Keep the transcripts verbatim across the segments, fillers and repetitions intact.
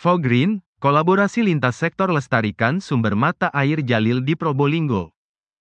Fogreen, kolaborasi lintas sektor lestarikan sumber mata air Jalil di Probolinggo.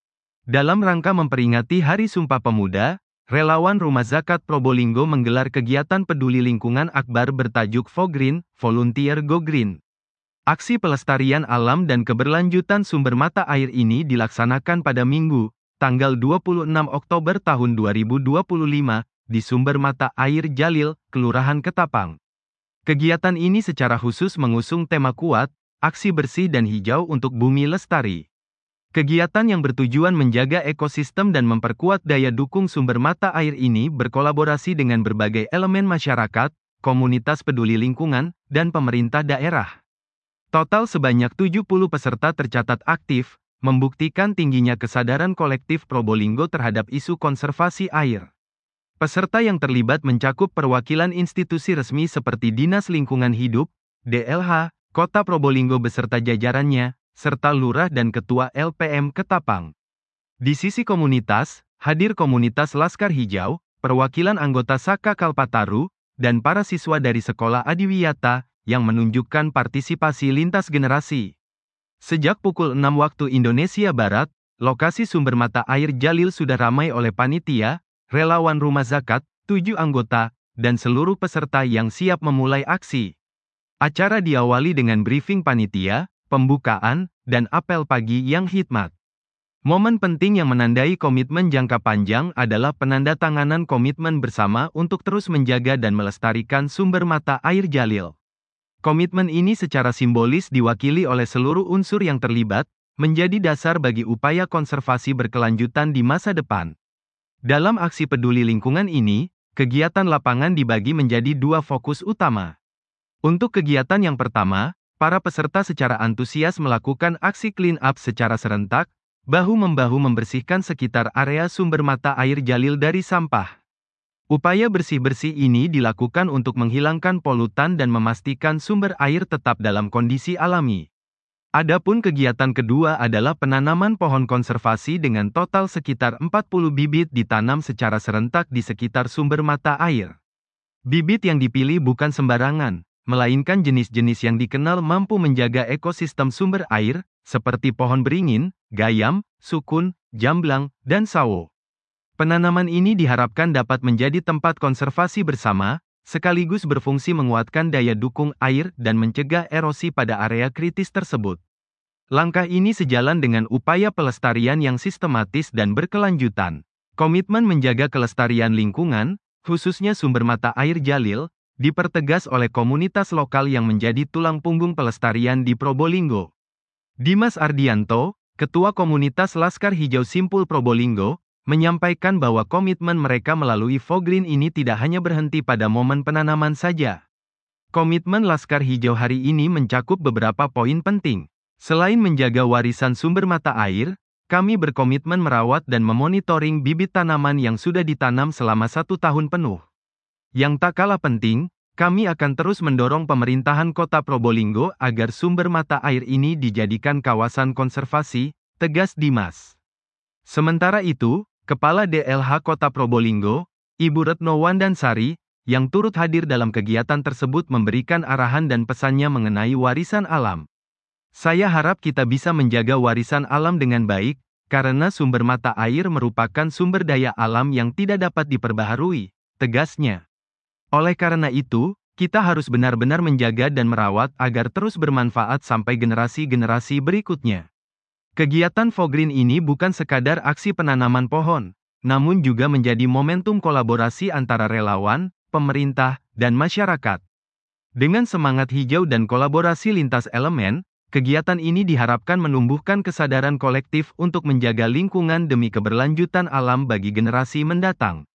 Dalam rangka memperingati Hari Sumpah Pemuda, relawan Rumah Zakat Probolinggo menggelar kegiatan peduli lingkungan akbar bertajuk Fogreen, Volunteer Go Green. Aksi pelestarian alam dan keberlanjutan sumber mata air ini dilaksanakan pada Minggu, tanggal dua puluh enam Oktober tahun dua ribu dua puluh lima, di Sumber Mata Air Jalil, Kelurahan Ketapang. Kegiatan ini secara khusus mengusung tema kuat, aksi bersih dan hijau untuk bumi lestari. Kegiatan yang bertujuan menjaga ekosistem dan memperkuat daya dukung sumber mata air ini berkolaborasi dengan berbagai elemen masyarakat, komunitas peduli lingkungan, dan pemerintah daerah. Total sebanyak tujuh puluh peserta tercatat aktif, membuktikan tingginya kesadaran kolektif Probolinggo terhadap isu konservasi air. Peserta yang terlibat mencakup perwakilan institusi resmi seperti Dinas Lingkungan Hidup, D L H, Kota Probolinggo beserta jajarannya, serta lurah dan ketua L P M Ketapang. Di sisi komunitas, hadir komunitas Laskar Hijau, perwakilan anggota Saka Kalpataru, dan para siswa dari Sekolah Adiwiyata, yang menunjukkan partisipasi lintas generasi. Sejak pukul enam waktu Indonesia Barat, lokasi sumber mata air Jalil sudah ramai oleh panitia, relawan Rumah Zakat, tujuh anggota, dan seluruh peserta yang siap memulai aksi. Acara diawali dengan briefing panitia, pembukaan, dan apel pagi yang hikmat. Momen penting yang menandai komitmen jangka panjang adalah penandatanganan komitmen bersama untuk terus menjaga dan melestarikan sumber mata air Jalil. Komitmen ini secara simbolis diwakili oleh seluruh unsur yang terlibat, menjadi dasar bagi upaya konservasi berkelanjutan di masa depan. Dalam aksi peduli lingkungan ini, kegiatan lapangan dibagi menjadi dua fokus utama. Untuk kegiatan yang pertama, para peserta secara antusias melakukan aksi clean up secara serentak, bahu-membahu membersihkan sekitar area sumber mata air Jalil dari sampah. Upaya bersih-bersih ini dilakukan untuk menghilangkan polutan dan memastikan sumber air tetap dalam kondisi alami. Adapun kegiatan kedua adalah penanaman pohon konservasi dengan total sekitar empat puluh bibit ditanam secara serentak di sekitar sumber mata air. Bibit yang dipilih bukan sembarangan, melainkan jenis-jenis yang dikenal mampu menjaga ekosistem sumber air, seperti pohon beringin, gayam, sukun, jamblang, dan sawo. Penanaman ini diharapkan dapat menjadi tempat konservasi bersama, sekaligus berfungsi menguatkan daya dukung air dan mencegah erosi pada area kritis tersebut. Langkah ini sejalan dengan upaya pelestarian yang sistematis dan berkelanjutan. Komitmen menjaga kelestarian lingkungan, khususnya sumber mata air Jalil, dipertegas oleh komunitas lokal yang menjadi tulang punggung pelestarian di Probolinggo. Dimas Ardianto, Ketua Komunitas Laskar Hijau Simpul Probolinggo, menyampaikan bahwa komitmen mereka melalui Fogreen ini tidak hanya berhenti pada momen penanaman saja. Komitmen Laskar Hijau hari ini mencakup beberapa poin penting. Selain menjaga warisan sumber mata air, kami berkomitmen merawat dan memonitoring bibit tanaman yang sudah ditanam selama satu tahun penuh. Yang tak kalah penting, kami akan terus mendorong pemerintahan Kota Probolinggo agar sumber mata air ini dijadikan kawasan konservasi, tegas Dimas. Sementara itu, Kepala D L H Kota Probolinggo, Ibu Retno Wandansari, yang turut hadir dalam kegiatan tersebut memberikan arahan dan pesannya mengenai warisan alam. Saya harap kita bisa menjaga warisan alam dengan baik, karena sumber mata air merupakan sumber daya alam yang tidak dapat diperbaharui, tegasnya. Oleh karena itu, kita harus benar-benar menjaga dan merawat agar terus bermanfaat sampai generasi-generasi berikutnya. Kegiatan Fogreen ini bukan sekadar aksi penanaman pohon, namun juga menjadi momentum kolaborasi antara relawan, pemerintah, dan masyarakat. Dengan semangat hijau dan kolaborasi lintas elemen, kegiatan ini diharapkan menumbuhkan kesadaran kolektif untuk menjaga lingkungan demi keberlanjutan alam bagi generasi mendatang.